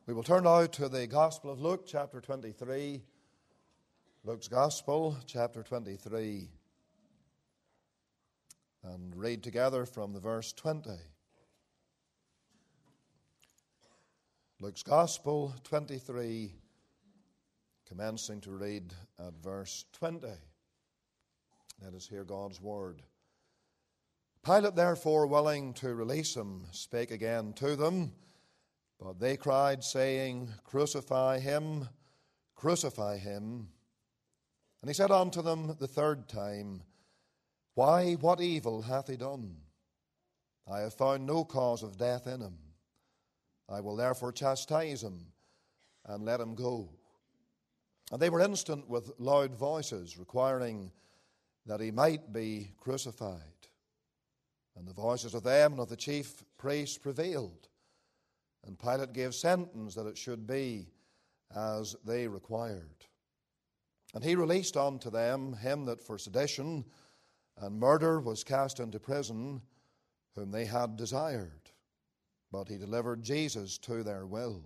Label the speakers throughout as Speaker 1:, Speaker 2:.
Speaker 1: We will turn now to the Gospel of Luke, chapter 23. Luke's Gospel, chapter 23. And read together from the verse 20. Luke's Gospel, 23, commencing to read at verse 20. Let us hear God's word. Pilate, therefore, willing to release him, spake again to them. But they cried, saying, Crucify him, crucify him. And he said unto them the third time, Why, what evil hath he done? I have found no cause of death in him. I will therefore chastise him, and let him go. And they were instant with loud voices, requiring that he might be crucified. And the voices of them and of the chief priests prevailed. And Pilate gave sentence that it should be as they required. And he released unto them him that for sedition and murder was cast into prison, whom they had desired. But he delivered Jesus to their will.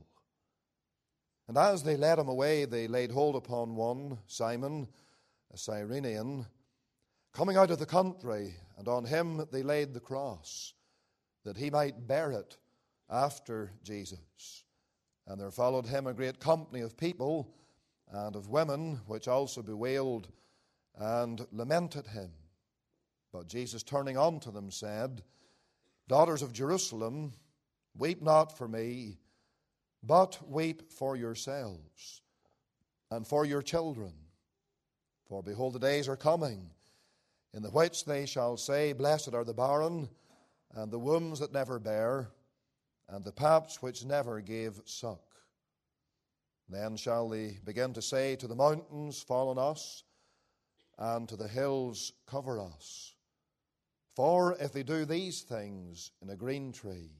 Speaker 1: And as they led him away, they laid hold upon one, Simon, a Cyrenian, coming out of the country, and on him they laid the cross, that he might bear it after Jesus. And there followed him a great company of people and of women, which also bewailed and lamented him. But Jesus, turning unto them, said, Daughters of Jerusalem, weep not for me, but weep for yourselves and for your children. For behold, the days are coming, in the which they shall say, Blessed are the barren, and the wombs that never bare, and the paps which never gave suck. Then shall they begin to say to the mountains, Fall on us, and to the hills, Cover us. For if they do these things in a green tree,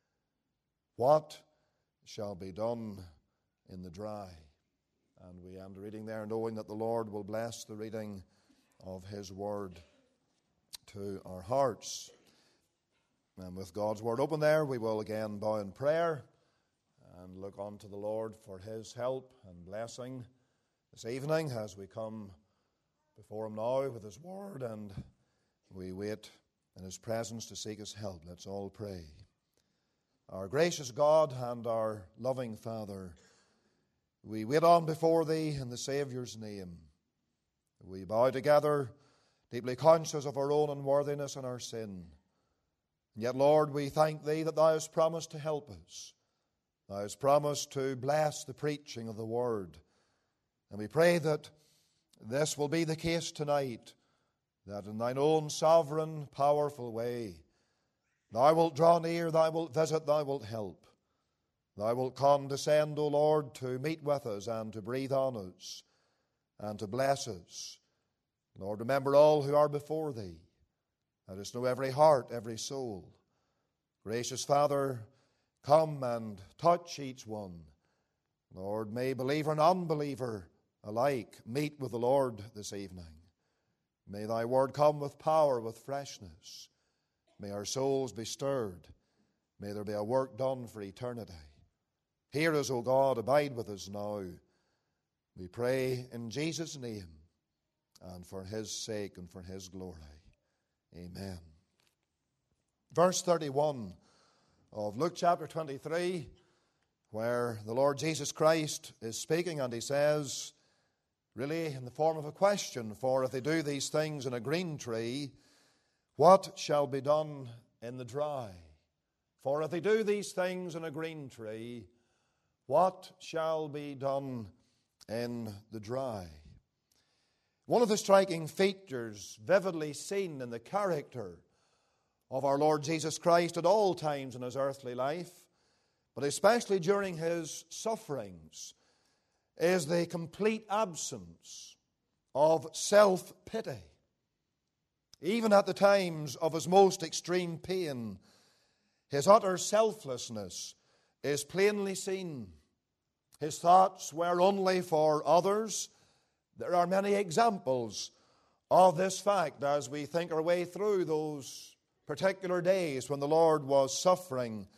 Speaker 1: what shall be done in the dry? And we end reading there, knowing that the Lord will bless the reading of his word to our hearts. And with God's word open there, we will again bow in prayer and look unto the Lord for his help and blessing this evening as we come before him now with his word and we wait in his presence to seek his help. Let's all pray. Our gracious God and our loving Father, we wait on before thee in the Saviour's name. We bow together, deeply conscious of our own unworthiness and our sin. And yet, Lord, we thank thee that thou hast promised to help us. Thou hast promised to bless the preaching of the word. And we pray that this will be the case tonight, that in thine own sovereign, powerful way, thou wilt draw near, thou wilt visit, thou wilt help. Thou wilt condescend, O Lord, to meet with us and to breathe on us and to bless us. Lord, remember all who are before thee. Let us know every heart, every soul. Gracious Father, come and touch each one. Lord, may believer and unbeliever alike meet with the Lord this evening. May thy word come with power, with freshness. May our souls be stirred. May there be a work done for eternity. Hear us, O God, abide with us now. We pray in Jesus' name and for his sake and for his glory. Amen. Verse 31 of Luke chapter 23, where the Lord Jesus Christ is speaking, and he says, really in the form of a question, for if they do these things in a green tree, what shall be done in the dry? For if they do these things in a green tree, what shall be done in the dry? One of the striking features vividly seen in the character of our Lord Jesus Christ at all times in his earthly life, but especially during his sufferings, is the complete absence of self-pity. Even at the times of his most extreme pain, his utter selflessness is plainly seen. His thoughts were only for others. There are many examples of this fact as we think our way through those particular days when the Lord was suffering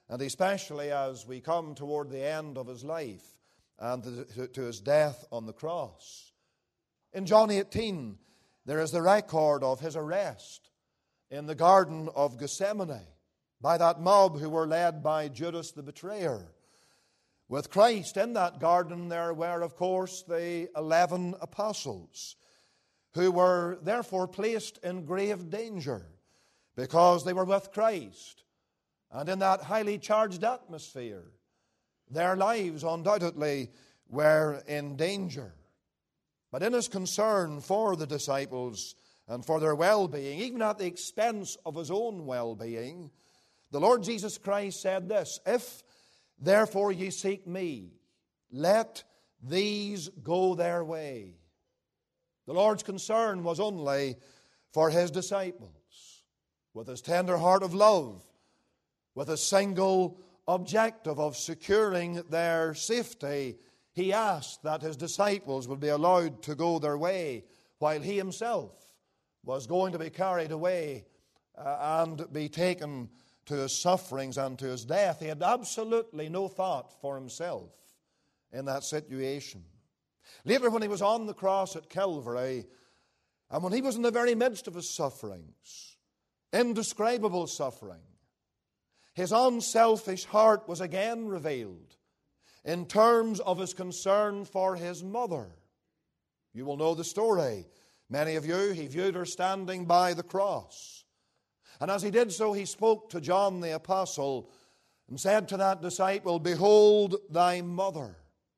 Speaker 1: and especially as we come toward the end of his life and to his death on the cross. In John 18, there is the record of his arrest in the Garden of Gethsemane by that mob who were led by Judas the betrayer. With Christ in that garden, there were, of course, the 11 apostles, who were therefore placed in grave danger because they were with Christ. And in that highly charged atmosphere, their lives undoubtedly were in danger. But in his concern for the disciples and for their well-being, even at the expense of his own well-being, the Lord Jesus Christ said this, "If therefore ye seek me, let these go their way." The Lord's concern was only for his disciples. With his tender heart of love, with a single objective of securing their safety, he asked that his disciples would be allowed to go their way while he himself was going to be carried away and be taken to his sufferings and to his death. He had absolutely no thought for himself in that situation. Later, when he was on the cross at Calvary, and when he was in the very midst of his sufferings, indescribable suffering, his unselfish heart was again revealed in terms of his concern for his mother. You will know the story. Many of you, he viewed her standing by the cross. And as he did so, he spoke to John the Apostle and said to that disciple, "Behold thy mother."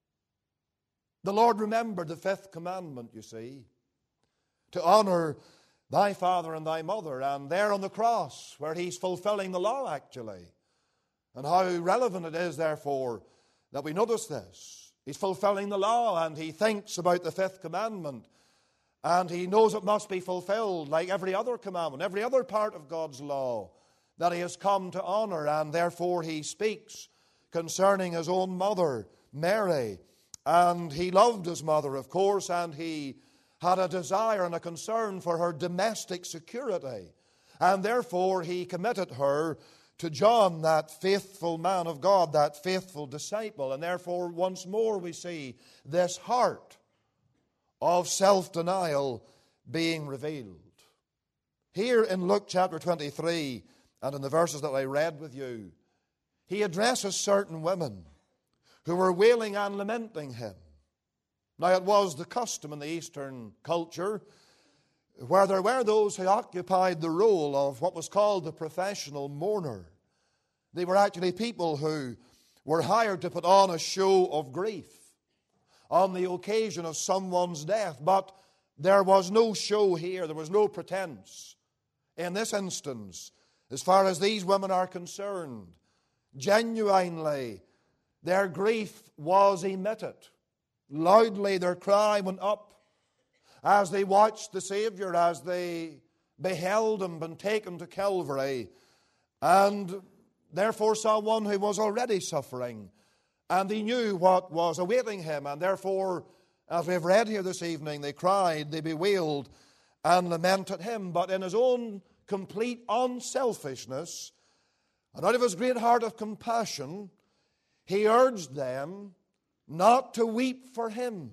Speaker 1: The Lord remembered the fifth commandment, you see, to honor thy father and thy mother. And there on the cross, where he's fulfilling the law actually, and how relevant it is, therefore, that we notice this. He's fulfilling the law, and he thinks about the fifth commandment, and he knows it must be fulfilled like every other commandment, every other part of God's law that he has come to honor. And therefore he speaks concerning his own mother, Mary. And he loved his mother, of course, and he had a desire and a concern for her domestic security. And therefore he committed her to John, that faithful man of God, that faithful disciple. And therefore, once more, we see this heart of self-denial being revealed. Here in Luke chapter 23, and in the verses that I read with you, he addresses certain women who were wailing and lamenting him. Now, it was the custom in the Eastern culture where there were those who occupied the role of what was called the professional mourner. They were actually people who were hired to put on a show of grief on the occasion of someone's death. But there was no show here. There was no pretense. In this instance, as far as these women are concerned, genuinely, their grief was emitted. Loudly their cry went up as they watched the Savior, as they beheld him and taken to Calvary, and therefore saw one who was already suffering, and he knew what was awaiting him. And therefore, as we have read here this evening, they cried, they bewailed, and lamented him. But in his own complete unselfishness, and out of his great heart of compassion, he urged them not to weep for him,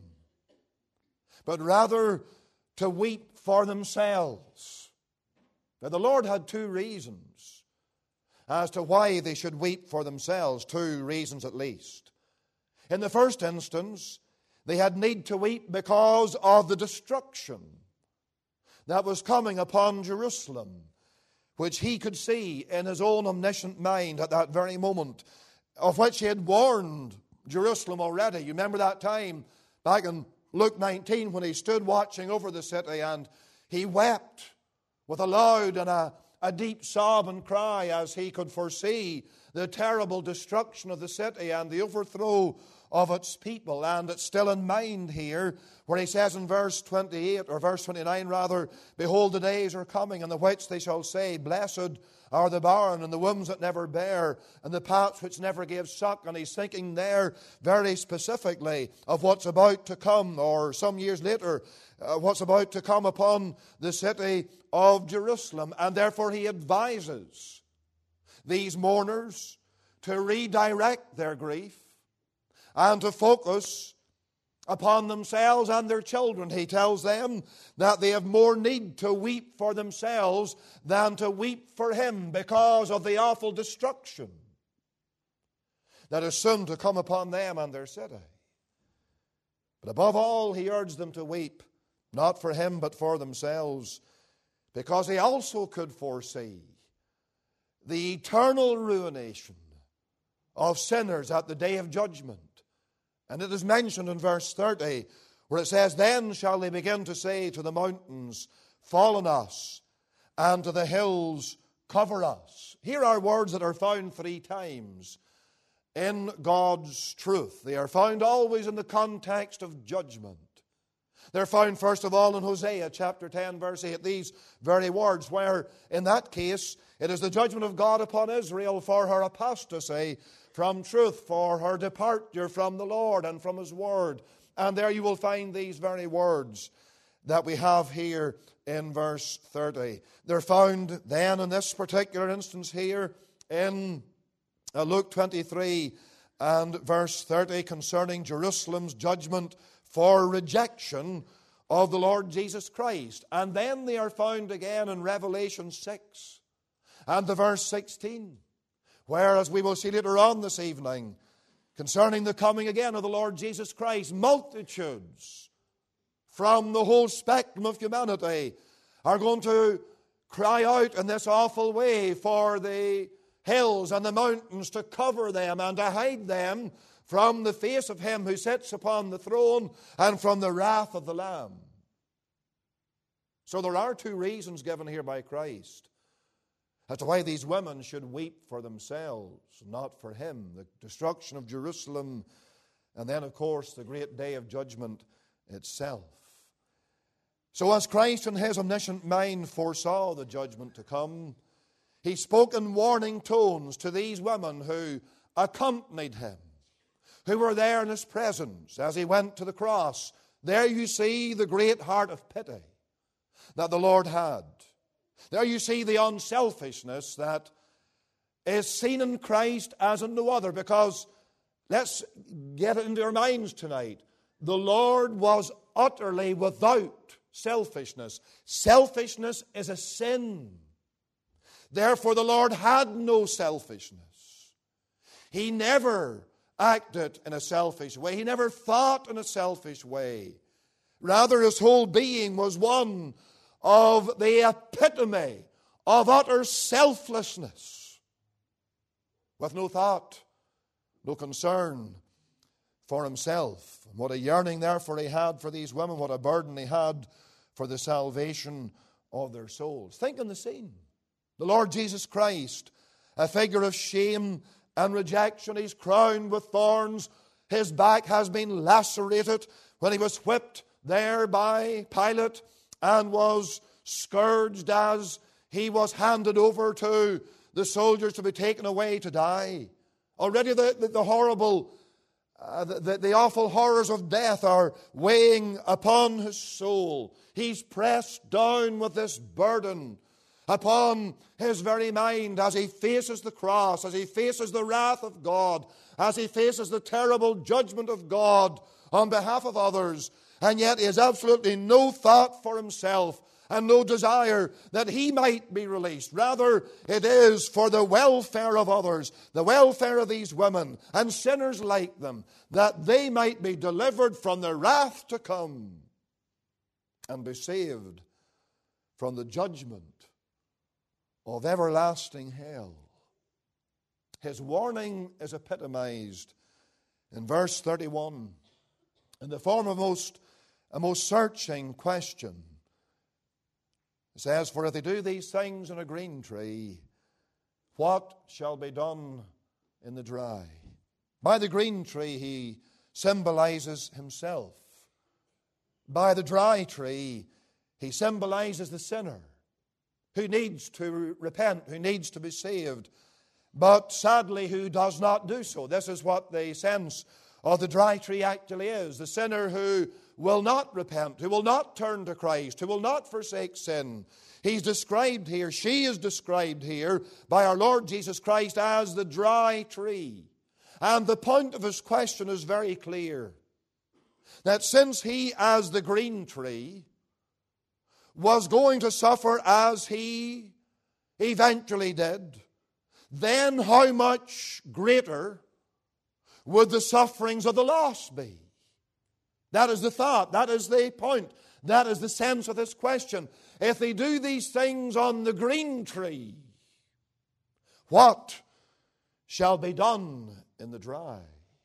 Speaker 1: but rather to weep for themselves. Now, the Lord had two reasons as to why they should weep for themselves, two reasons at least. In the first instance, they had need to weep because of the destruction that was coming upon Jerusalem, which he could see in his own omniscient mind at that very moment, of which he had warned Jerusalem already. You remember that time back in Luke 19 when he stood watching over the city, and he wept with a loud and a deep sob and cry as he could foresee the terrible destruction of the city and the overthrow of its people. And it's still in mind here where he says in verse 28, or verse 29 rather, "Behold, the days are coming in the which they shall say, Blessed are the barren and the wombs that never bear and the paps which never gave suck." And he's thinking there very specifically of what's about to come, or some years later, what's about to come upon the city of Jerusalem. And therefore he advises these mourners to redirect their grief and to focus upon themselves and their children. He tells them that they have more need to weep for themselves than to weep for him because of the awful destruction that is soon to come upon them and their city. But above all, he urged them to weep, not for him but for themselves, because he also could foresee the eternal ruination of sinners at the day of judgment. And it is mentioned in verse 30, where it says, "Then shall they begin to say to the mountains, fall on us, and to the hills, cover us." Here are words that are found 3 times in God's truth. They are found always in the context of judgment. They're found first of all in Hosea chapter 10 verse 8, these very words, where in that case it is the judgment of God upon Israel for her apostasy from truth, for her departure from the Lord and from his word. And there you will find these very words that we have here in verse 30. They're found then in this particular instance here in Luke 23 and verse 30 concerning Jerusalem's judgment for rejection of the Lord Jesus Christ. And then they are found again in Revelation 6 and the verse 16. Whereas we will see later on this evening, concerning the coming again of the Lord Jesus Christ, multitudes from the whole spectrum of humanity are going to cry out in this awful way for the hills and the mountains to cover them and to hide them from the face of him who sits upon the throne and from the wrath of the Lamb. So there are 2 reasons given here by Christ as to why these women should weep for themselves, not for him. The destruction of Jerusalem, and then, of course, the great day of judgment itself. So as Christ in his omniscient mind foresaw the judgment to come, he spoke in warning tones to these women who accompanied him, who were there in his presence as he went to the cross. There you see the great heart of pity that the Lord had. There you see the unselfishness that is seen in Christ as in no other, because let's get it into our minds tonight. The Lord was utterly without selfishness. Selfishness is a sin. Therefore, the Lord had no selfishness. He never acted in a selfish way. He never thought in a selfish way. Rather, his whole being was one of the epitome of utter selflessness, with no thought, no concern for himself. And what a yearning, therefore, he had for these women, what a burden he had for the salvation of their souls. Think on the scene. The Lord Jesus Christ, a figure of shame and rejection. He's crowned with thorns. His back has been lacerated when he was whipped there by Pilate and was scourged as he was handed over to the soldiers to be taken away to die. Already the horrible, the awful horrors of death are weighing upon his soul. He's pressed down with this burden upon his very mind as he faces the cross, as he faces the wrath of God, as he faces the terrible judgment of God on behalf of others. And yet he has absolutely no thought for himself and no desire that he might be released. Rather, it is for the welfare of others, the welfare of these women and sinners like them, that they might be delivered from the wrath to come and be saved from the judgment of everlasting hell. His warning is epitomized in verse 31 in the form of a most searching question. It says, "For if they do these things in a green tree, what shall be done in the dry?" By the green tree he symbolizes himself. By the dry tree he symbolizes the sinner who needs to repent, who needs to be saved, but sadly who does not do so. This is what the sense of the dry tree actually is. The sinner who will not repent, who will not turn to Christ, who will not forsake sin. He's described here, she is described here by our Lord Jesus Christ as the dry tree. And the point of his question is very clear. That since he, as the green tree, was going to suffer as he eventually did, then how much greater would the sufferings of the lost be? That is the thought, that is the point, that is the sense of this question. If they do these things on the green tree, what shall be done in the dry?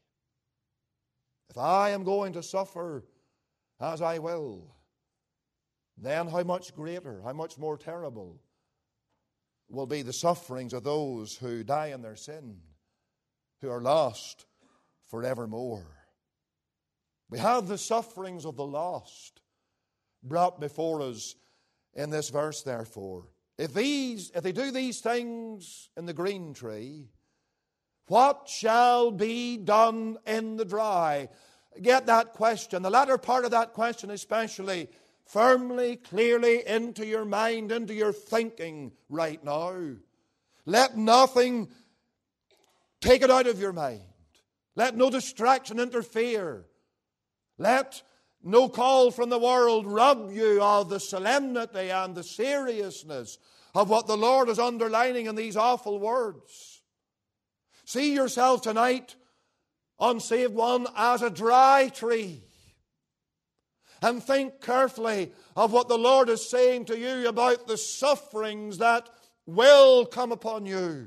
Speaker 1: If I am going to suffer as I will, then how much greater, how much more terrible will be the sufferings of those who die in their sin, who are lost forevermore. We have the sufferings of the lost brought before us in this verse, therefore. If they do these things in the green tree, what shall be done in the dry? Get that question, the latter part of that question especially, firmly, clearly into your mind, into your thinking right now. Let nothing take it out of your mind. Let no distraction interfere. Let no call from the world rob you of the solemnity and the seriousness of what the Lord is underlining in these awful words. See yourself tonight, unsaved one, as a dry tree. And think carefully of what the Lord is saying to you about the sufferings that will come upon you.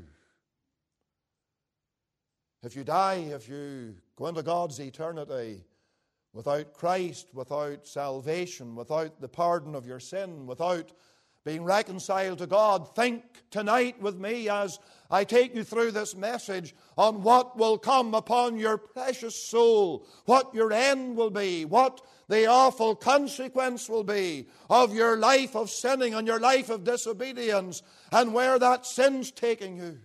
Speaker 1: If you die, if you go into God's eternity without Christ, without salvation, without the pardon of your sin, without being reconciled to God, think tonight with me as I take you through this message on what will come upon your precious soul, what your end will be, what the awful consequence will be of your life of sinning and your life of disobedience, and where that sin's taking you.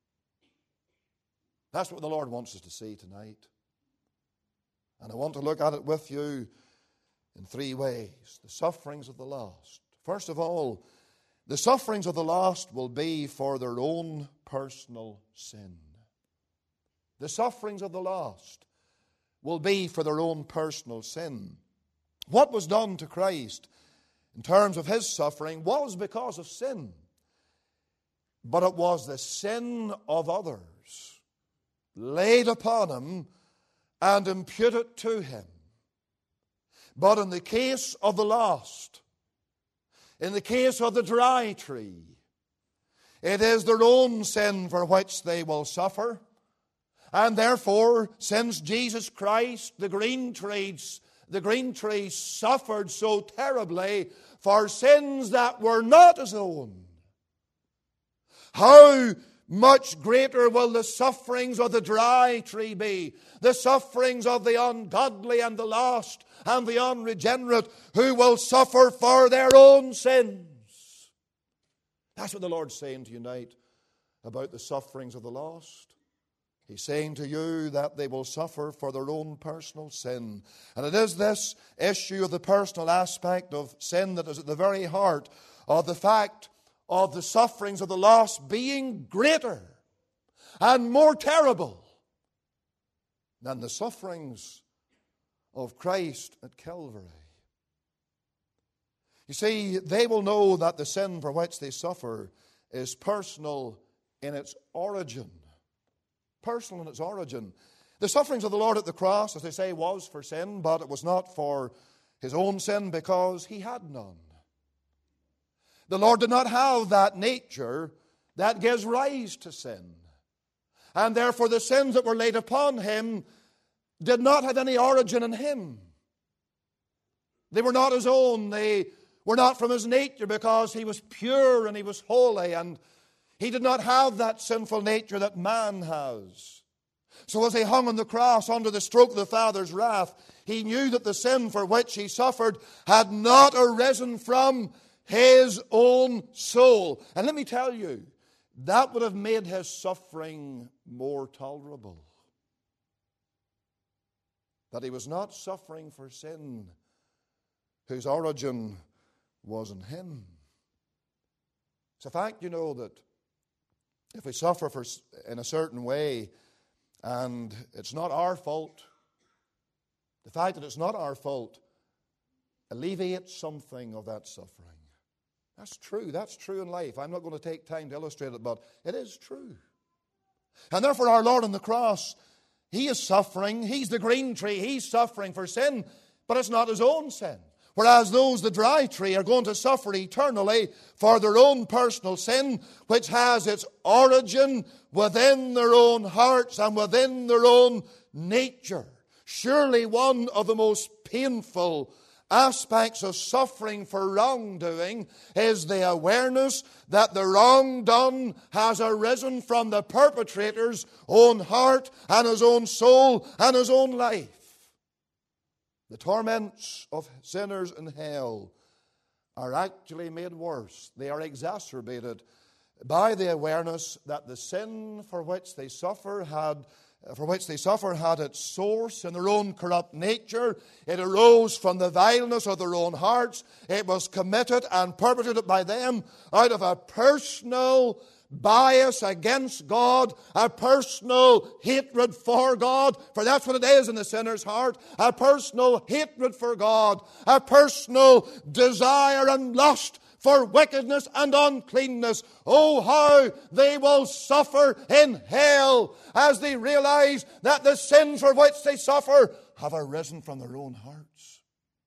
Speaker 1: That's what the Lord wants us to see tonight. And I want to look at it with you in three ways. The sufferings of the lost. First of all, the sufferings of the lost will be for their own personal sin. The sufferings of the lost will be for their own personal sin. What was done to Christ in terms of his suffering was because of sin. But it was the sin of others laid upon him and imputed to him. But in the case of the lost, in the case of the dry tree, it is their own sin for which they will suffer. And therefore, since Jesus Christ, the green tree suffered so terribly for sins that were not his own, how much greater will the sufferings of the dry tree be? The sufferings of the ungodly and the lost and the unregenerate who will suffer for their own sins. That's what the Lord's saying to you tonight about the sufferings of the lost. He's saying to you that they will suffer for their own personal sin. And it is this issue of the personal aspect of sin that is at the very heart of the fact of the sufferings of the lost being greater and more terrible than the sufferings of Christ at Calvary. You see, they will know that the sin for which they suffer is personal in its origin. Personal in its origin. The sufferings of the Lord at the cross, as they say, was for sin, but it was not for his own sin because he had none. The Lord did not have that nature that gives rise to sin. And therefore the sins that were laid upon him did not have any origin in him. They were not his own. They were not from his nature because he was pure and he was holy, and he did not have that sinful nature that man has. So as he hung on the cross under the stroke of the Father's wrath, he knew that the sin for which he suffered had not arisen from his own soul. And let me tell you, that would have made his suffering more tolerable. That he was not suffering for sin, whose origin was in Him. It's a fact, that if we suffer in a certain way and it's not our fault, the fact that it's not our fault alleviates something of that suffering. That's true. That's true in life. I'm not going to take time to illustrate it, but it is true. And therefore our Lord on the cross, He is suffering. He's the green tree. He's suffering for sin, but it's not His own sin. Whereas those, the dry tree, are going to suffer eternally for their own personal sin, which has its origin within their own hearts and within their own nature. Surely one of the most painful aspects of suffering for wrongdoing is the awareness that the wrong done has arisen from the perpetrator's own heart and his own soul and his own life. The torments of sinners in hell are actually made worse. They are exacerbated by the awareness that the sin for which they suffer had its source in their own corrupt nature. It arose from the vileness of their own hearts. It was committed and perpetrated by them out of a personal bias against God, a personal hatred for God, for that's what it is in the sinner's heart, a personal hatred for God, a personal desire and lust for wickedness and uncleanness. Oh, how they will suffer in hell as they realize that the sins for which they suffer have arisen from their own hearts,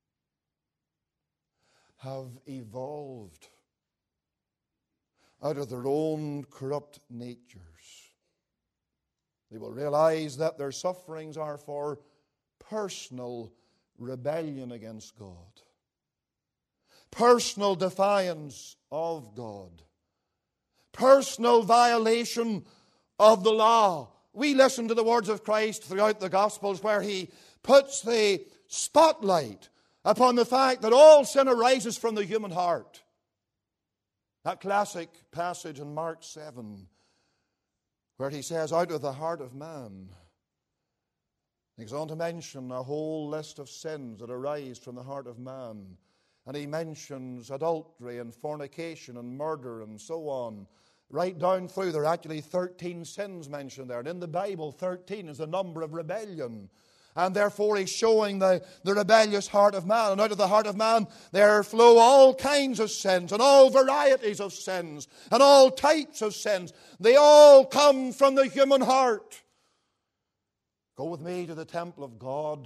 Speaker 1: have evolved out of their own corrupt natures. They will realize that their sufferings are for personal rebellion against God, personal defiance of God, personal violation of the law. We listen to the words of Christ throughout the Gospels where He puts the spotlight upon the fact that all sin arises from the human heart. That classic passage in Mark 7 where He says, out of the heart of man. He goes on to mention a whole list of sins that arise from the heart of man. And He mentions adultery and fornication and murder and so on. Right down through, there are actually 13 sins mentioned there. And in the Bible, 13 is the number of rebellion. And therefore He's showing the rebellious heart of man. And out of the heart of man there flow all kinds of sins and all varieties of sins and all types of sins. They all come from the human heart. Go with me to the temple of God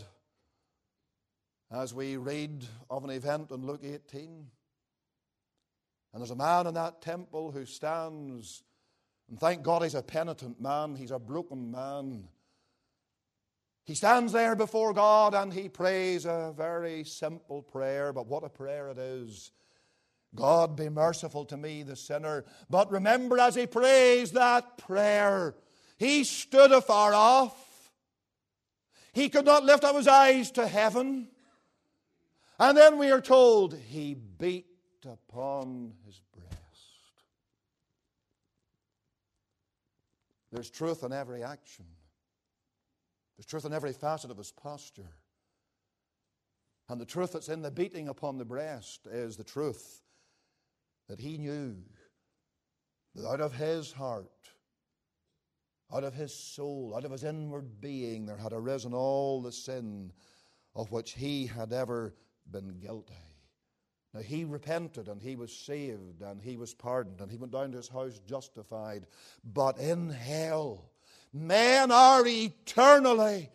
Speaker 1: as we read of an event in Luke 18. And there's a man in that temple who stands, and thank God he's a penitent man, he's a broken man. He stands there before God and he prays a very simple prayer, but what a prayer it is. God, be merciful to me, the sinner. But remember, as he prays that prayer, he stood afar off. He could not lift up his eyes to heaven. And then we are told he beat upon his breast. There's truth in every action. There's truth in every facet of his posture. And the truth that's in the beating upon the breast is the truth that he knew that out of his heart, out of his soul, out of his inward being, there had arisen all the sin of which he had ever been guilty. Now he repented and he was saved and he was pardoned and he went down to his house justified. But in hell, men are eternally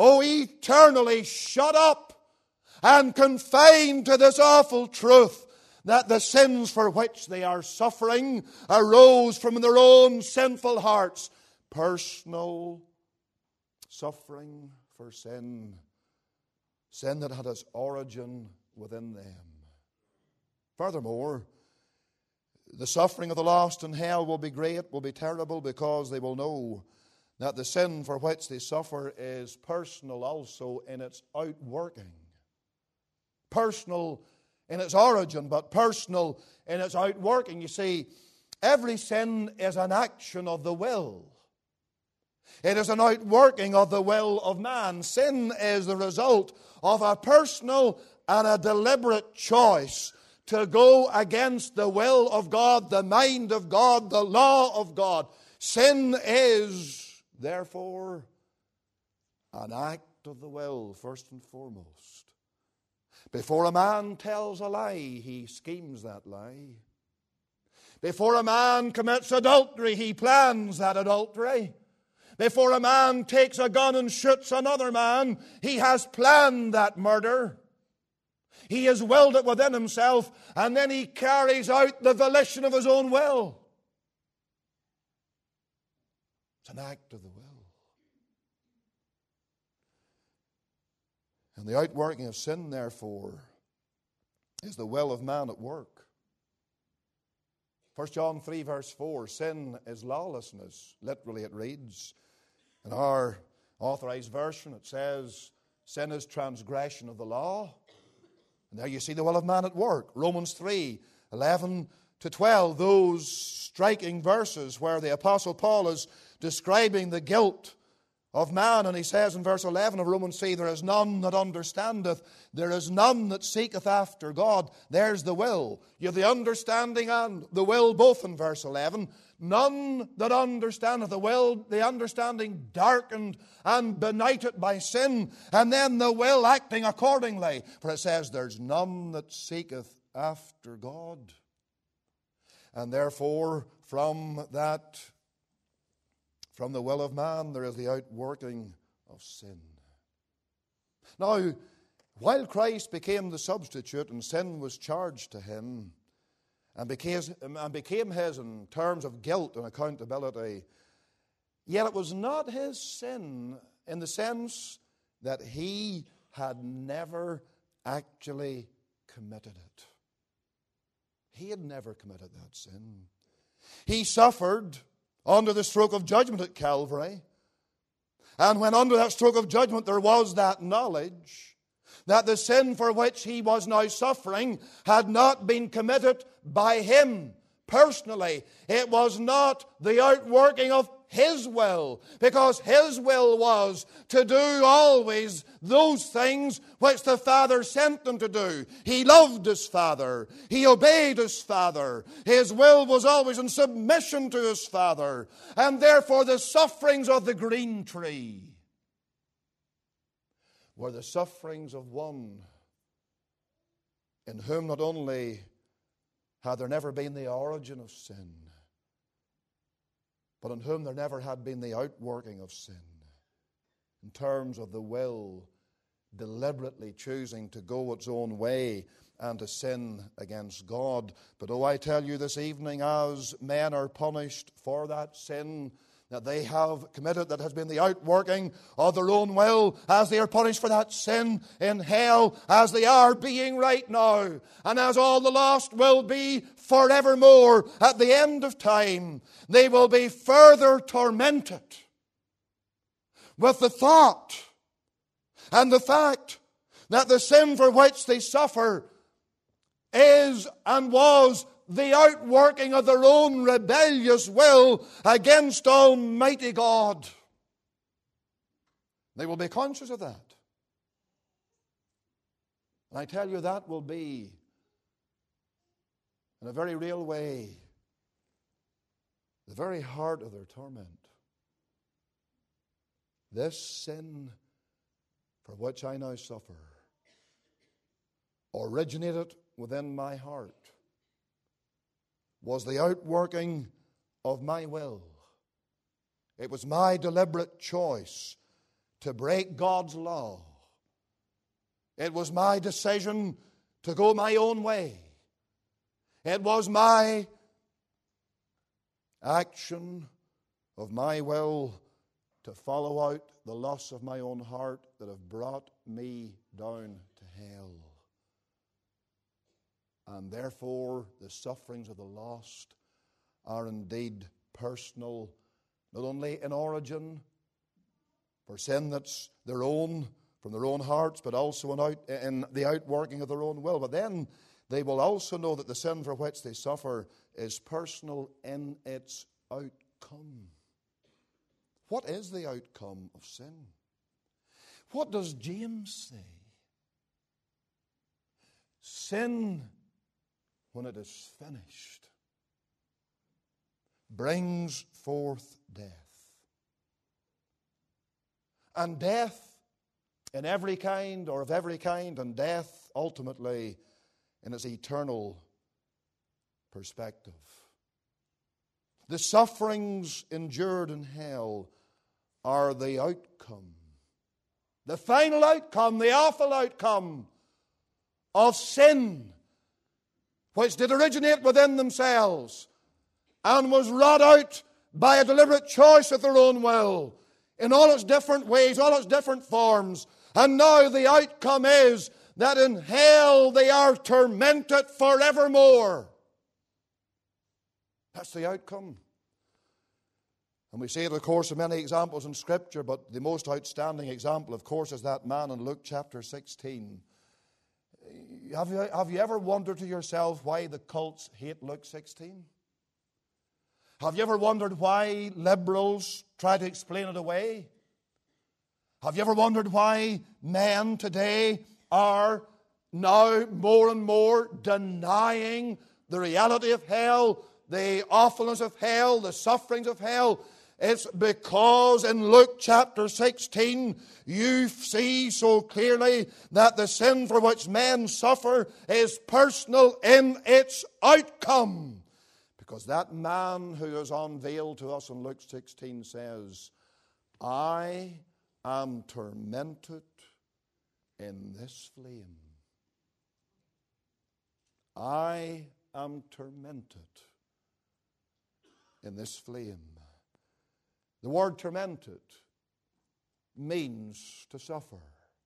Speaker 1: shut up and confined to this awful truth that the sins for which they are suffering arose from their own sinful hearts. Personal suffering for sin. Sin that had its origin within them. Furthermore, the suffering of the lost in hell will be great, will be terrible, because they will know that the sin for which they suffer is personal also in its outworking. Personal in its origin, but personal in its outworking. You see, every sin is an action of the will. It is an outworking of the will of man. Sin is the result of a personal and a deliberate choice to go against the will of God, the mind of God, the law of God. Sin is, therefore, an act of the will, first and foremost. Before a man tells a lie, he schemes that lie. Before a man commits adultery, he plans that adultery. Before a man takes a gun and shoots another man, he has planned that murder. He has willed it within himself, and then he carries out the volition of his own will. It's an act of the will. And the outworking of sin, therefore, is the will of man at work. 1 John 3 verse 4, sin is lawlessness. Literally it reads. In our authorized version it says, sin is transgression of the law. And there you see the will of man at work. Romans 3, 11 to 12, those striking verses where the Apostle Paul is describing the guilt of man. And he says in verse 11 of Romans 3, there is none that understandeth, there is none that seeketh after God. There's the will. You have the understanding and the will both in verse 11. None that understandeth, the will, the understanding darkened and benighted by sin, and then the will acting accordingly. For it says, there's none that seeketh after God. And therefore, from the will of man, there is the outworking of sin. Now, while Christ became the substitute and sin was charged to him and became his in terms of guilt and accountability, yet it was not his sin in the sense that he had never actually committed it. He had never committed that sin. He suffered under the stroke of judgment at Calvary. And when under that stroke of judgment there was that knowledge that the sin for which he was now suffering had not been committed by him personally. It was not the outworking of his will, because his will was to do always those things which the Father sent him to do. He loved his Father. He obeyed his Father. His will was always in submission to his Father. And therefore the sufferings of the green tree were the sufferings of one in whom not only had there never been the origin of sin, but in whom there never had been the outworking of sin, in terms of the will deliberately choosing to go its own way and to sin against God. But I tell you this evening, as men are punished for that sin that they have committed, that has been the outworking of their own will, as they are punished for that sin in hell, as they are being right now, and as all the lost will be forevermore at the end of time, they will be further tormented with the thought and the fact that the sin for which they suffer is and was the outworking of their own rebellious will against Almighty God. They will be conscious of that. And I tell you, that will be, in a very real way, the very heart of their torment. This sin for which I now suffer originated within my heart, was the outworking of my will. It was my deliberate choice to break God's law. It was my decision to go my own way. It was my action of my will to follow out the lusts of my own heart that have brought me down to hell. And therefore, the sufferings of the lost are indeed personal, not only in origin, for sin that's their own, from their own hearts, but also in the outworking of their own will. But then they will also know that the sin for which they suffer is personal in its outcome. What is the outcome of sin? What does James say? Sin, when it is finished, brings forth death. And death in every kind, or of every kind, and death ultimately in its eternal perspective. The sufferings endured in hell are the outcome, the final outcome, the awful outcome of sin, which did originate within themselves and was wrought out by a deliberate choice of their own will in all its different ways, all its different forms. And now the outcome is that in hell they are tormented forevermore. That's the outcome. And we see it, of course, in many examples in Scripture, but the most outstanding example, of course, is that man in Luke chapter 16. Have you ever wondered to yourself why the cults hate Luke 16? Have you ever wondered why liberals try to explain it away? Have you ever wondered why men today are now more and more denying the reality of hell, the awfulness of hell, the sufferings of hell? It's because in Luke chapter 16 you see so clearly that the sin for which men suffer is personal in its outcome. Because that man who is unveiled to us in Luke 16 says, I am tormented in this flame. I am tormented in this flame. The word tormented means to suffer.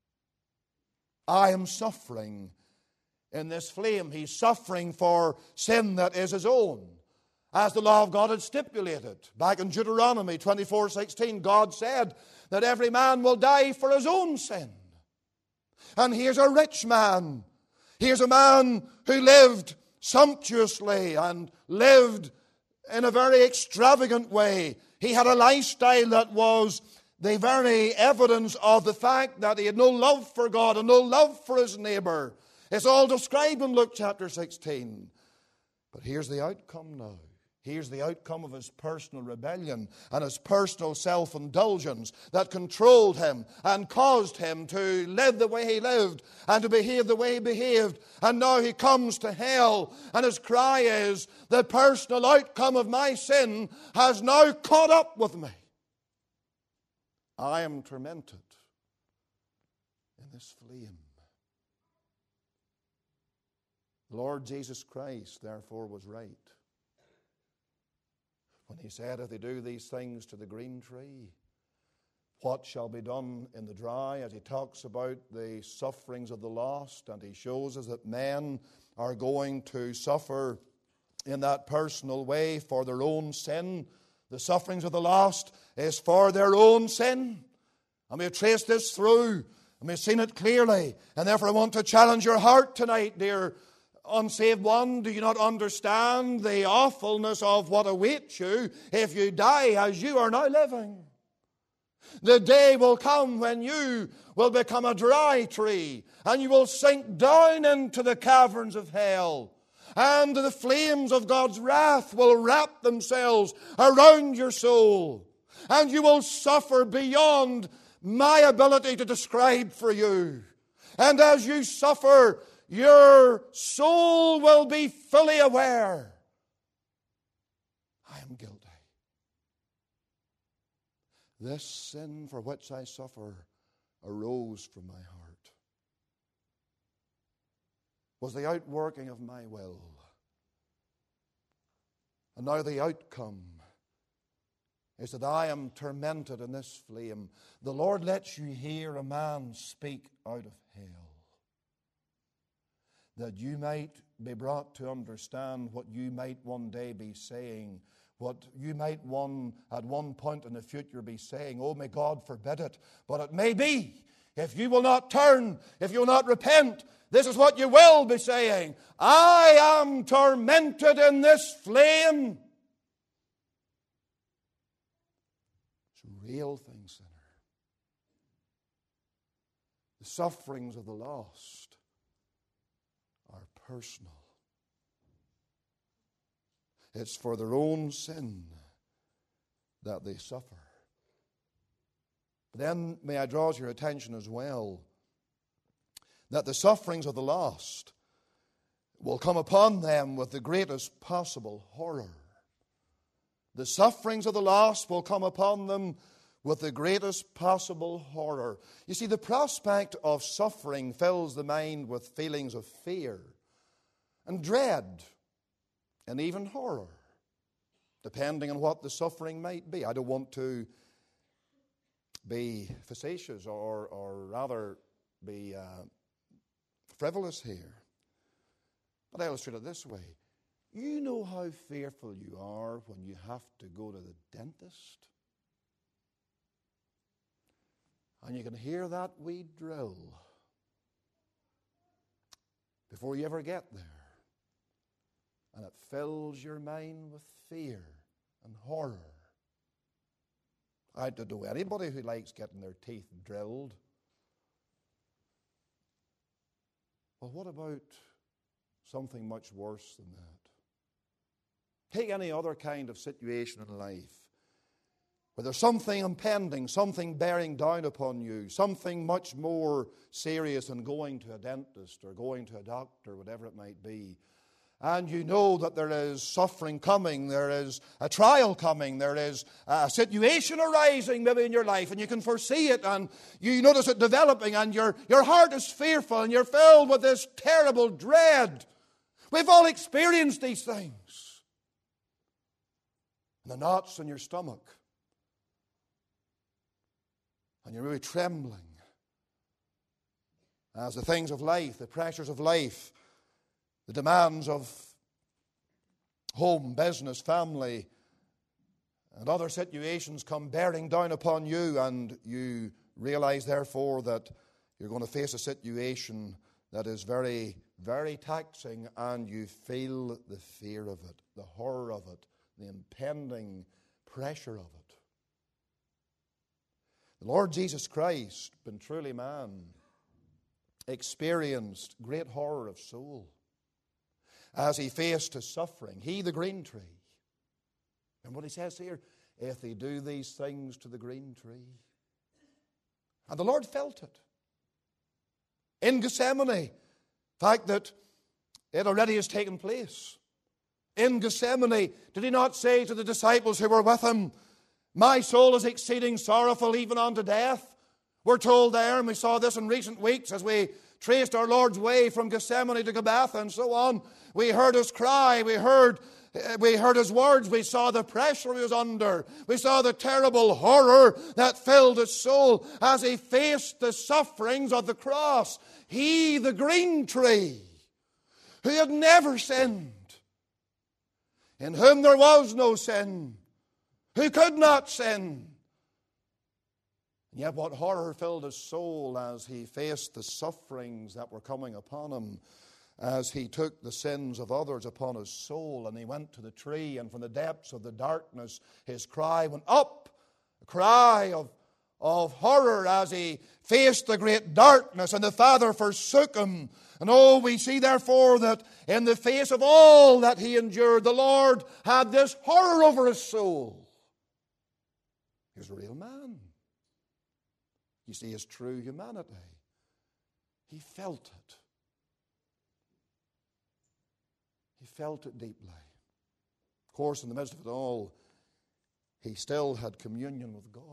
Speaker 1: I am suffering in this flame. He's suffering for sin that is his own, as the law of God had stipulated. Back in Deuteronomy 24:16, God said that every man will die for his own sin. And here's a rich man. Here's a man who lived sumptuously and lived in a very extravagant way. He had a lifestyle that was the very evidence of the fact that he had no love for God and no love for his neighbor. It's all described in Luke chapter 16. But here's the outcome now. Here's the outcome of his personal rebellion and his personal self-indulgence that controlled him and caused him to live the way he lived and to behave the way he behaved. And now he comes to hell, and his cry is, the personal outcome of my sin has now caught up with me. I am tormented in this flame. The Lord Jesus Christ, therefore, was right when he said, if they do these things to the green tree, what shall be done in the dry? As he talks about the sufferings of the lost, and he shows us that men are going to suffer in that personal way for their own sin. The sufferings of the lost is for their own sin. And we've traced this through, and we've seen it clearly. And therefore I want to challenge your heart tonight, dear unsaved one. Do you not understand the awfulness of what awaits you if you die as you are now living? The day will come when you will become a dry tree, and you will sink down into the caverns of hell, and the flames of God's wrath will wrap themselves around your soul, and you will suffer beyond my ability to describe for you. And as you suffer, your soul will be fully aware, I am guilty. This sin for which I suffer arose from my heart, was the outworking of my will. And now the outcome is that I am tormented in this flame. The Lord lets you hear a man speak out of hell, that you might be brought to understand what you might one day be saying, what you might at one point in the future be saying. Oh, may God forbid it, but it may be. If you will not turn, if you will not repent, this is what you will be saying. I am tormented in this flame. So a real thing, sinner. The sufferings of the lost are personal. It's for their own sin that they suffer. But then may I draw your attention as well that the sufferings of the lost will come upon them with the greatest possible horror. The sufferings of the lost will come upon them with the greatest possible horror. You see, the prospect of suffering fills the mind with feelings of fear and dread and even horror, depending on what the suffering might be. I don't want to be facetious or rather be frivolous here. But I illustrate it this way. You know how fearful you are when you have to go to the dentist? And you can hear that wee drill before you ever get there. And it fills your mind with fear and horror. I don't know anybody who likes getting their teeth drilled. Well, what about something much worse than that? Take any other kind of situation in life where there's something impending, something bearing down upon you, something much more serious than going to a dentist or going to a doctor, whatever it might be. And you know that there is suffering coming, there is a trial coming, there is a situation arising maybe in your life, and you can foresee it, and you notice it developing, and your heart is fearful, and you're filled with this terrible dread. We've all experienced these things. And the knots in your stomach, and you're really trembling as the things of life, the pressures of life, the demands of home, business, family, and other situations come bearing down upon you, and you realize, therefore, that you're going to face a situation that is very, very taxing, and you feel the fear of it, the horror of it, the impending pressure of it. The Lord Jesus Christ, being truly man, experienced great horror of soul as he faced his suffering. He, the green tree. And what he says here, if they do these things to the green tree. And the Lord felt it. In Gethsemane, the fact that it already has taken place. In Gethsemane, did he not say to the disciples who were with him, my soul is exceeding sorrowful even unto death? We're told there, and we saw this in recent weeks as we traced our Lord's way from Gethsemane to Gabbatha and so on. We heard his cry, we heard his words, we saw the pressure he was under, we saw the terrible horror that filled his soul as he faced the sufferings of the cross. He, the green tree, who had never sinned, in whom there was no sin, who could not sin. And yet what horror filled his soul as he faced the sufferings that were coming upon him, as he took the sins of others upon his soul, and he went to the tree, and from the depths of the darkness his cry went up, a cry of horror as he faced the great darkness, and the Father forsook him. And oh, we see therefore that in the face of all that he endured, the Lord had this horror over his soul. He was a real man. You see his true humanity. He felt it. He felt it deeply. Of course, in the midst of it all, he still had communion with God.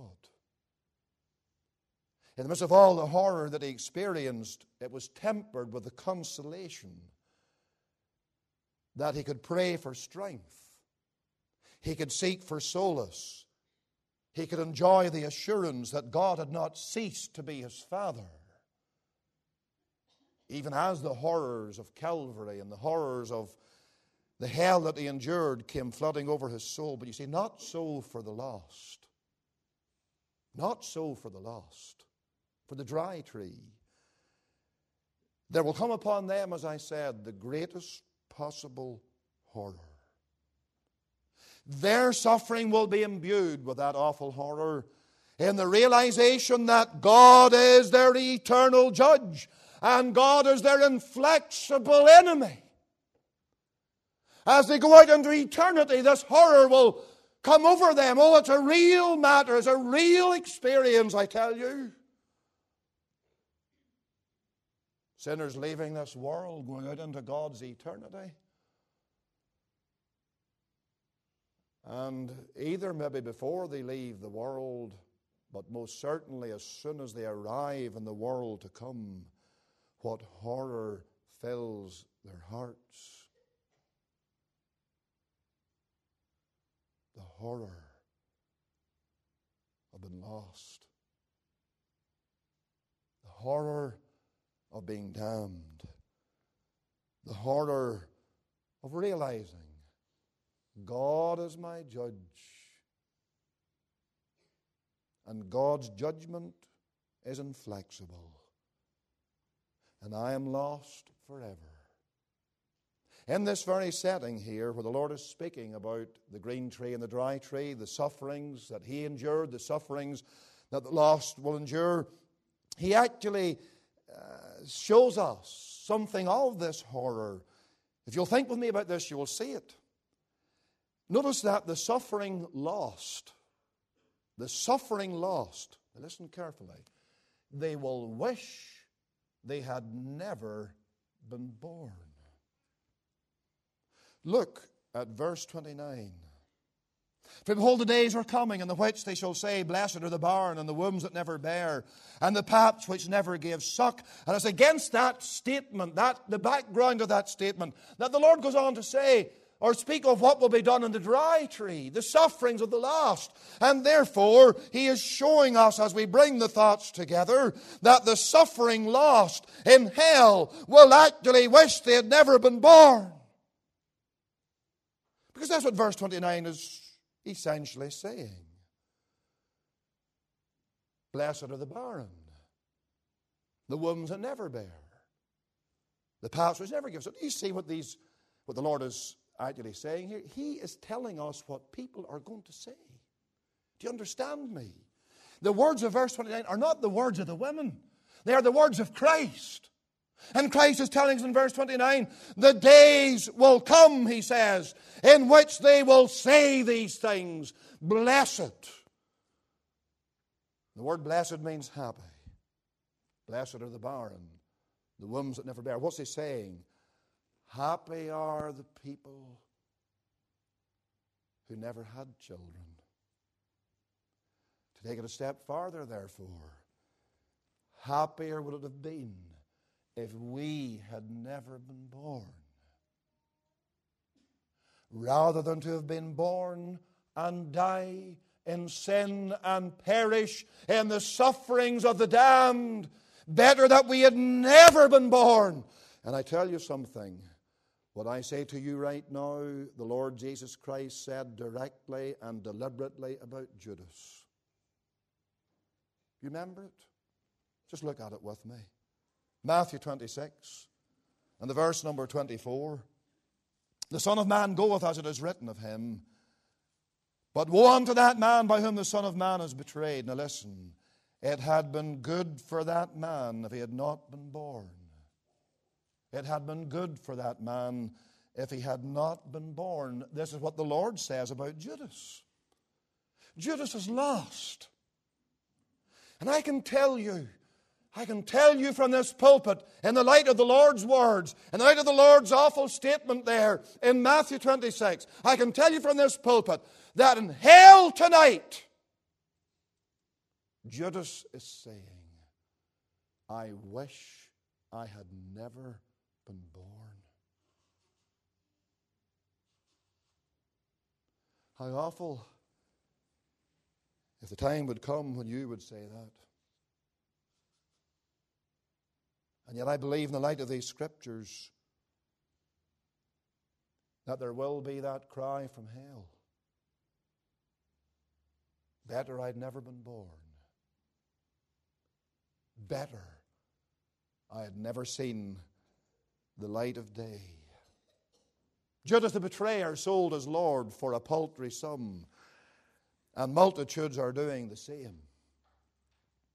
Speaker 1: In the midst of all the horror that he experienced, it was tempered with the consolation that he could pray for strength. He could seek for solace. He could enjoy the assurance that God had not ceased to be his Father. Even as the horrors of Calvary and the horrors of the hell that he endured came flooding over his soul. But you see, not so for the lost. Not so for the lost. For the dry tree. There will come upon them, as I said, the greatest possible horror. Their suffering will be imbued with that awful horror in the realization that God is their eternal judge and God is their inflexible enemy. As they go out into eternity, this horror will come over them. Oh, it's a real matter. It's a real experience, I tell you. Sinners leaving this world, going out into God's eternity. And either maybe before they leave the world, but most certainly as soon as they arrive in the world to come, what horror fills their hearts. The horror of being lost. The horror of being damned. The horror of realizing God is my judge. And God's judgment is inflexible. And I am lost forever. In this very setting here, where the Lord is speaking about the green tree and the dry tree, the sufferings that He endured, the sufferings that the lost will endure, He actually shows us something of this horror. If you'll think with me about this, you will see it. Notice that the suffering lost, listen carefully, they will wish they had never been born. Look at verse 29. For behold, the days are coming in the which they shall say, Blessed are the barren and the wombs that never bear, and the paps which never gave suck. And it's against that statement, the background of that statement, that the Lord goes on to say, or speak of what will be done in the dry tree, the sufferings of the lost. And therefore, He is showing us, as we bring the thoughts together, that the suffering lost in hell will actually wish they had never been born. Because that's what verse 29 is essentially saying. Blessed are the barren, the wombs that never bear, the paps which never give. So do you see what the Lord is actually saying here? He is telling us what people are going to say. Do you understand me? The words of verse 29 are not the words of the women. They are the words of Christ. And Christ is telling us in verse 29, the days will come, He says, in which they will say these things. Blessed. The word blessed means happy. Blessed are the barren, the wombs that never bear. What's He saying? Happy are the people who never had children. To take it a step farther, therefore, happier would it have been if we had never been born, rather than to have been born and die in sin and perish in the sufferings of the damned. Better that we had never been born. And I tell you something, what I say to you right now, the Lord Jesus Christ said directly and deliberately about Judas. You remember it? Just look at it with me. Matthew 26 and the verse number 24. The Son of Man goeth as it is written of Him. But woe unto that man by whom the Son of Man is betrayed. Now listen, it had been good for that man if he had not been born. It had been good for that man if he had not been born. This is what the Lord says about Judas. Judas is lost. And I can tell you from this pulpit, in the light of the Lord's words, in the light of the Lord's awful statement there in Matthew 26, I can tell you from this pulpit that in hell tonight, Judas is saying, I wish I had never been born. How awful if the time would come when you would say that. And yet I believe in the light of these scriptures that there will be that cry from hell. Better I'd never been born. Better I had never seen the light of day. Judas the betrayer sold his Lord for a paltry sum, and multitudes are doing the same.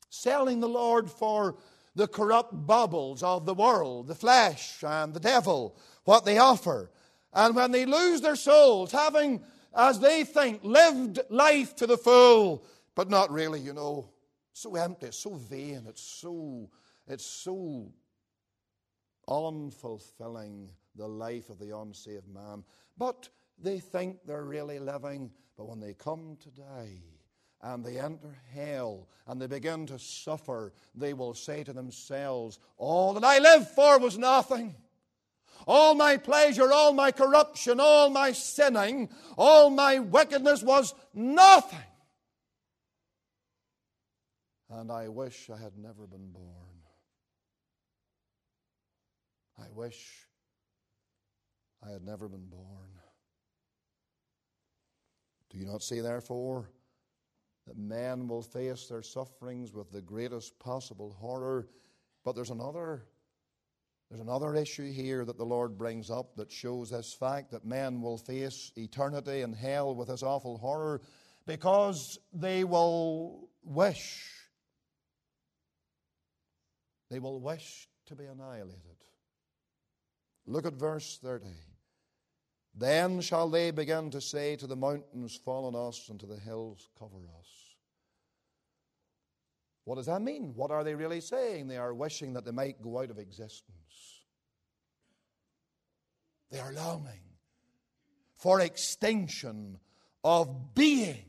Speaker 1: selling the Lord for the corrupt baubles of the world, the flesh and the devil, what they offer. And when they lose their souls, having, as they think, lived life to the full, but not really, so empty, it's so vain, it's so unfulfilling, the life of the unsaved man. But they think they're really living, but when they come to die and they enter hell and they begin to suffer, they will say to themselves, all that I lived for was nothing. All my pleasure, all my corruption, all my sinning, all my wickedness was nothing. And I wish I had never been born. I wish I had never been born. Do you not see, therefore, that men will face their sufferings with the greatest possible horror? But there's another issue here that the Lord brings up that shows this fact, that men will face eternity in hell with this awful horror because they will wish to be annihilated. Look at verse 30. Then shall they begin to say to the mountains, fall on us, and to the hills, cover us. What does that mean? What are they really saying? They are wishing that they might go out of existence. They are longing for extinction of being.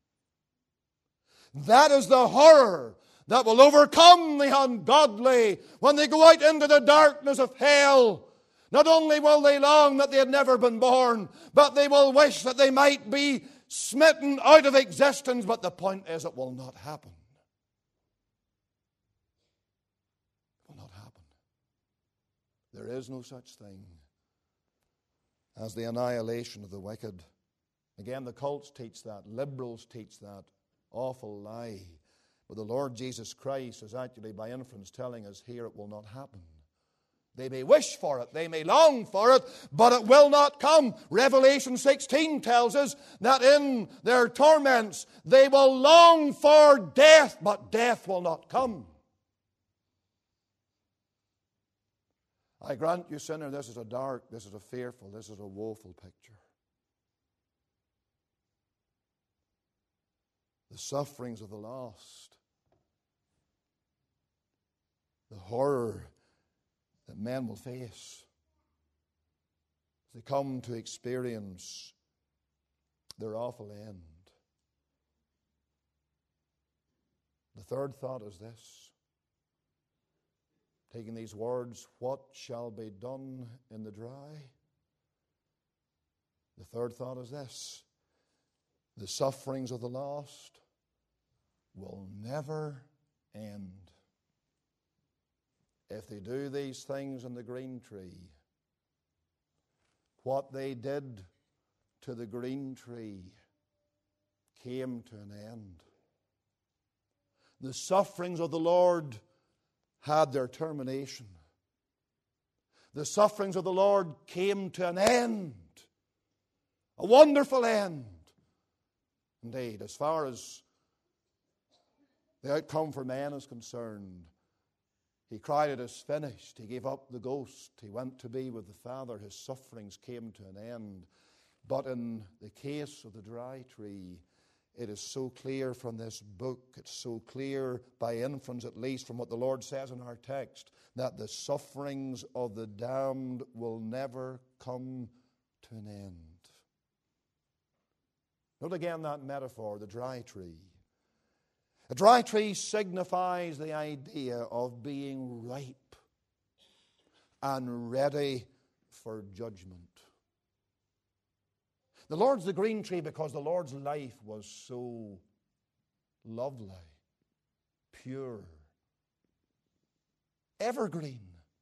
Speaker 1: That is the horror that will overcome the ungodly when they go out into the darkness of hell. Not only will they long that they had never been born, but they will wish that they might be smitten out of existence. But the point is, it will not happen. It will not happen. There is no such thing as the annihilation of the wicked. Again, the cults teach that. Liberals teach that. Awful lie. But the Lord Jesus Christ is actually, by inference, telling us here it will not happen. They may wish for it, they may long for it, but it will not come. Revelation 16 tells us that in their torments they will long for death, but death will not come. I grant you, sinner, this is a dark, this is a fearful, this is a woeful picture. The sufferings of the lost, the horror that men will face as they come to experience their awful end. The third thought is this. Taking these words, what shall be done in the dry? The third thought is this. The sufferings of the lost will never end. If they do these things in the green tree, what they did to the green tree came to an end. The sufferings of the Lord had their termination. The sufferings of the Lord came to an end. A wonderful end. Indeed, as far as the outcome for man is concerned, he cried, it is finished. He gave up the ghost. He went to be with the Father. His sufferings came to an end. But in the case of the dry tree, it is so clear from this book, it's so clear by inference at least from what the Lord says in our text, that the sufferings of the damned will never come to an end. Note again that metaphor, the dry tree. A dry tree signifies the idea of being ripe and ready for judgment. The Lord's the green tree because the Lord's life was so lovely, pure, evergreen.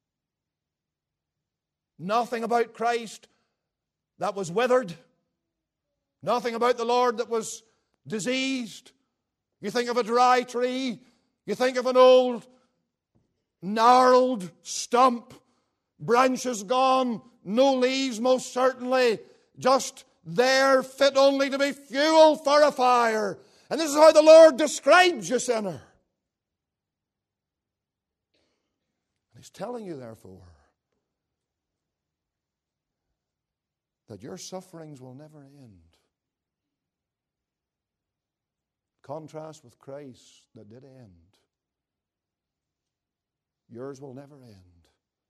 Speaker 1: Nothing about Christ that was withered. Nothing about the Lord that was diseased. You think of a dry tree, you think of an old, gnarled stump, branches gone, no leaves most certainly, just there fit only to be fuel for a fire. And this is how the Lord describes you, sinner. He's telling you, therefore, that your sufferings will never end. Contrast with Christ that did end. Yours will never end.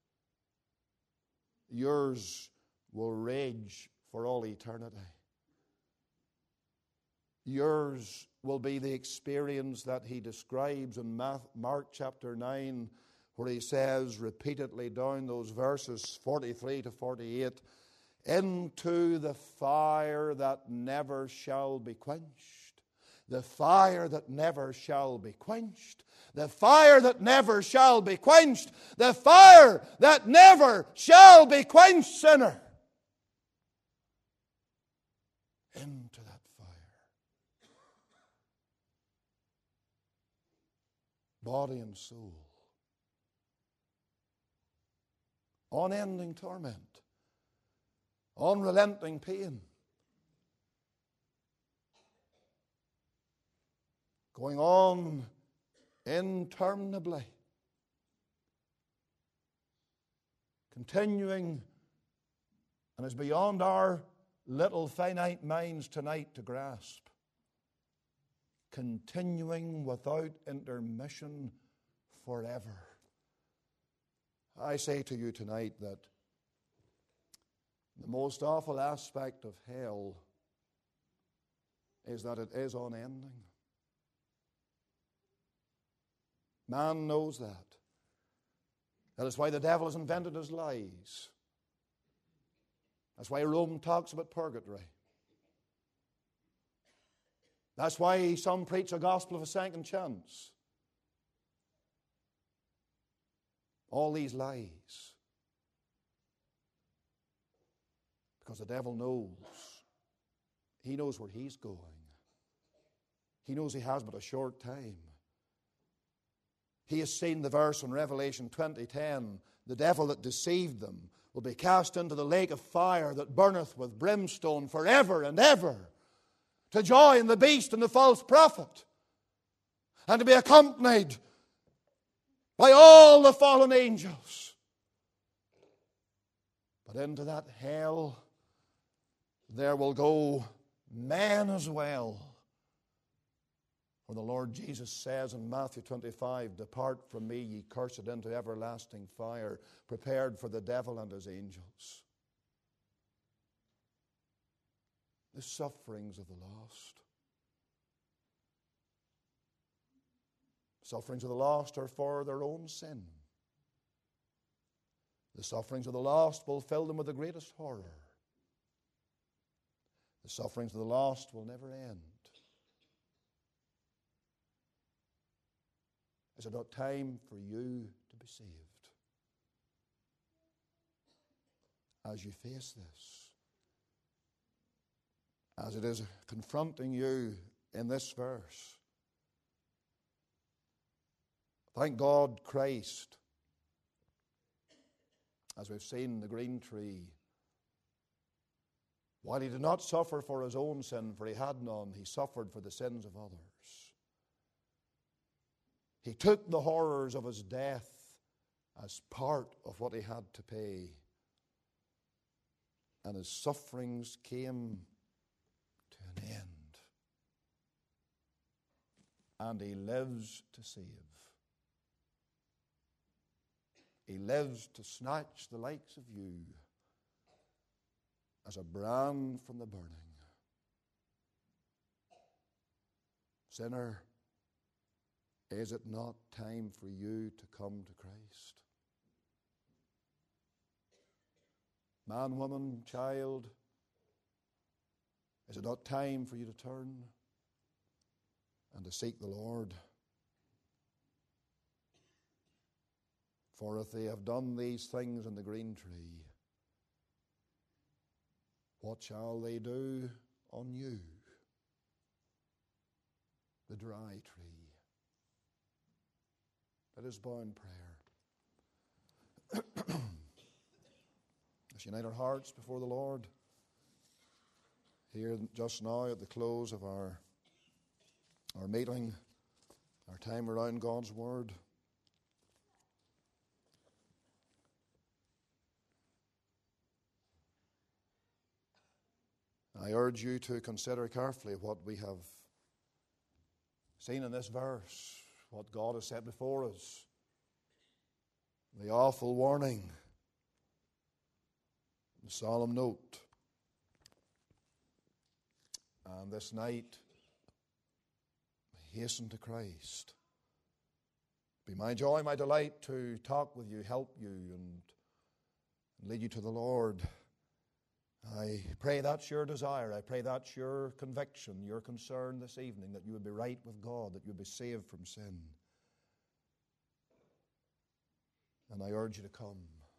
Speaker 1: Yours will rage for all eternity. Yours will be the experience that he describes in Mark chapter 9, where he says repeatedly down those verses 43 to 48, into the fire that never shall be quenched. The fire that never shall be quenched. The fire that never shall be quenched. The fire that never shall be quenched, sinner. Into that fire. Body and soul. Unending torment. Unrelenting pain. Going on interminably. Continuing, and is beyond our little finite minds tonight to grasp. Continuing without intermission forever. I say to you tonight that the most awful aspect of hell is that it is unending. Man knows that. That is why the devil has invented his lies. That's why Rome talks about purgatory. That's why some preach a gospel of a second chance. All these lies. Because the devil knows. He knows where he's going. He knows he has but a short time. He has seen the verse in Revelation 20:10, the devil that deceived them will be cast into the lake of fire that burneth with brimstone forever and ever, to join the beast and the false prophet, and to be accompanied by all the fallen angels. But into that hell there will go men as well. For the Lord Jesus says in Matthew 25, depart from me, ye cursed, into everlasting fire, prepared for the devil and his angels. The sufferings of the lost. Sufferings of the lost are for their own sin. The sufferings of the lost will fill them with the greatest horror. The sufferings of the lost will never end. Is it not time for you to be saved? As you face this, as it is confronting you in this verse, thank God Christ, as we've seen the green tree, while he did not suffer for his own sin, for he had none, he suffered for the sins of others. He took the horrors of his death as part of what he had to pay. And his sufferings came to an end. And he lives to save. He lives to snatch the likes of you as a brand from the burning. Sinner, is it not time for you to come to Christ? Man, woman, child, is it not time for you to turn and to seek the Lord? For if they have done these things in the green tree, what shall they do on you, the dry tree? Let us bow in prayer. Let's unite our hearts before the Lord here just now at the close of our meeting, our time around God's Word. I urge you to consider carefully what we have seen in this verse, what God has set before us, the awful warning, the solemn note. And this night, hasten to Christ. Be my joy, my delight to talk with you, help you, and lead you to the Lord. I pray that's your desire. I pray that's your conviction, your concern this evening, that you would be right with God, that you would be saved from sin. And I urge you to come.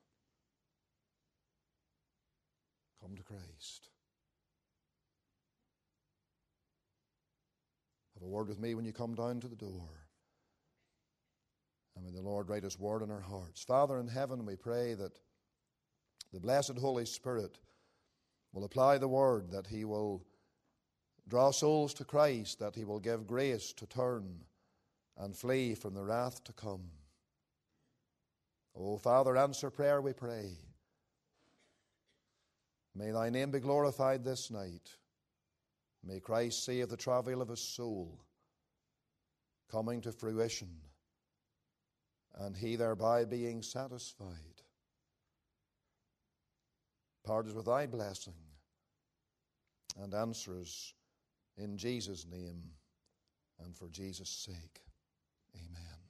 Speaker 1: Come to Christ. Have a word with me when you come down to the door. And may the Lord write His word in our hearts. Father in heaven, we pray that the blessed Holy Spirit will apply the word, that He will draw souls to Christ, that He will give grace to turn and flee from the wrath to come. Oh, Father, answer prayer, we pray. May Thy name be glorified this night. May Christ save the travail of His soul, coming to fruition, and He thereby being satisfied. Part us with Thy blessing, and answer us in Jesus' name and for Jesus' sake. Amen.